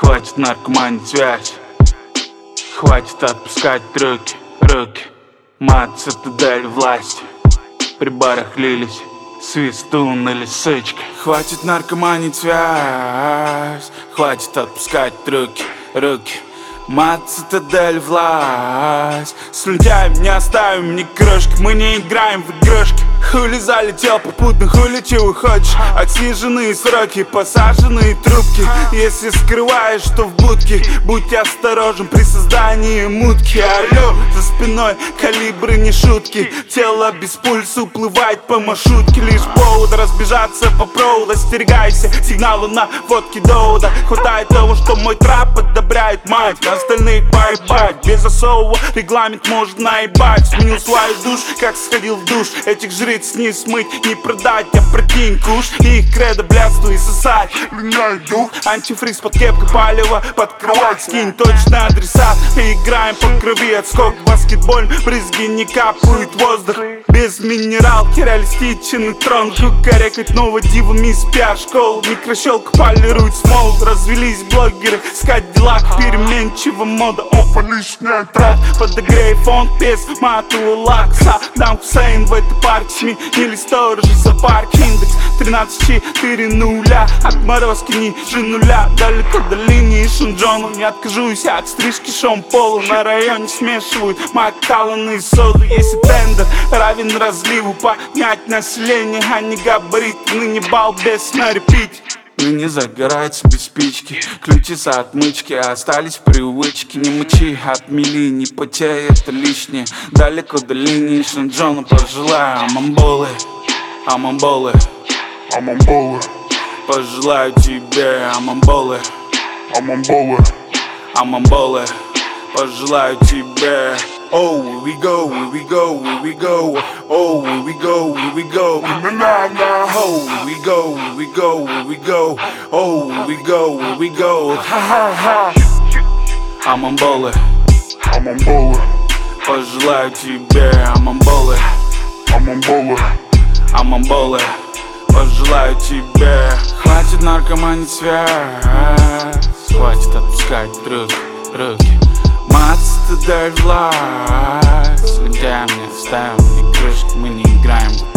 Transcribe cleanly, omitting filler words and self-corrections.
Хватит наркоманить связь, хватит отпускать руки. Мат, цитадель власти, при барах лились свистун или сычка. Хватит наркоманить связь, хватит отпускать руки. Мат, цитадель власть. С лентяем не оставим ни крошки, мы не играем в игрушки. Хули залетел попутно, хули чего хочешь. Отсиженные сроки, посаженные трубки. Если скрываешь, что в будке, будь осторожен при создании мутки. Алло, за спиной калибры не шутки. Тело без пульса уплывает по маршрутке. Лишь повод разбежаться по проводу. Остерегайся сигнала на водке довода. Хватает того, что мой трап одобряет мать. Остальных поебать, без особого регламент может наебать. Сменил свою душ, как сходил в душ. Этих жриц не смыть, не продать. Я прикинь куш, их кредо блядство и сосать. Линяет дух, антифриз под кепкой палево. Под кровать скинь точно адреса. И играем по крови, отскок баскетболь. Брызги не капают воздух. Без минералки реалистичен трон. Кукарекать нового дивами из пиар-школ. Микрощелка полирует смол. Развелись блогеры, искать дела переменчива мода. Опа, лишняя трат. Подогрей фонд без матового лакса. Дам Хусейн в этой партии. Сменили сторожи за парк. Индекс 13-4-0. Отморозки ниже нуля. Далеко до линии Шунджону. Не откажусь от стрижки Шон Полу. На районе смешивают Маккаллан и соду. Если тендер равен разливу, поднять население, а не габарит. Ныне балбес на репите. Ныне загорается без спички. Ключи с отмычки остались привычки. Не мычи, отмели, не потеряй, это лишнее. Далеко до линии Шанджона пожелаю. Амамболы, амамболы, амамболы, пожелаю тебе амамболы, амамболы, амамболы, пожелаю тебе. Oh, here we go, here we go, here we go. Oh, here we go, here we go. Oh, here we go, here we go, here we go. Oh, here we go, here we go. Ha ha ha. Амамболы, амамболы, пожелаю тебе амамболы, амамболы, амамболы, пожелаю тебе. Хватит наркоманить связь, хватит отпускать руки. Мат, цитадель власть. Лентяем не ставим ни крышки, мы не играем.